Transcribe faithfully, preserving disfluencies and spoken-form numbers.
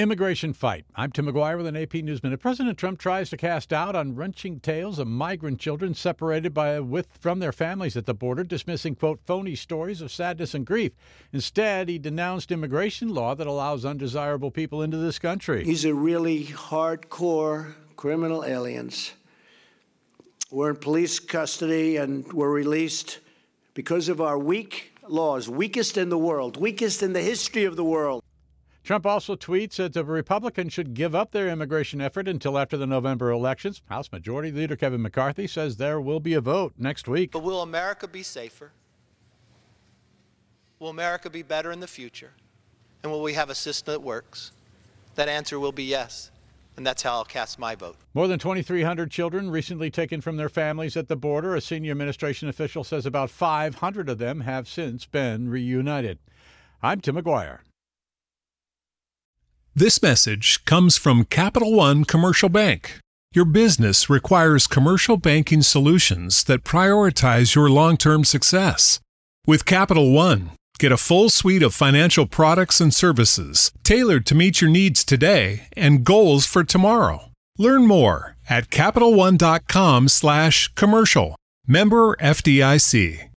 Immigration fight. I'm Tim McGuire with an A P News Minute. President Trump tries to cast doubt on wrenching tales of migrant children separated by with from their families at the border, dismissing, quote, phony stories of sadness and grief. Instead, he denounced immigration law that allows undesirable people into this country. These are really hardcore criminal aliens. We're in police custody and were released because of our weak laws, weakest in the world, weakest in the history of the world. Trump also tweets that the Republicans should give up their immigration effort until after the November elections. House Majority Leader Kevin McCarthy says there will be a vote next week. But will America be safer? Will America be better in the future? And will we have a system that works? That answer will be yes. And that's how I'll cast my vote. More than twenty-three hundred children recently taken from their families at the border. A senior administration official says about five hundred of them have since been reunited. I'm Tim McGuire. This message comes from Capital One Commercial Bank. Your business requires commercial banking solutions that prioritize your long-term success. With Capital One, get a full suite of financial products and services tailored to meet your needs today and goals for tomorrow. Learn more at CapitalOne.com slash commercial. Member F D I C.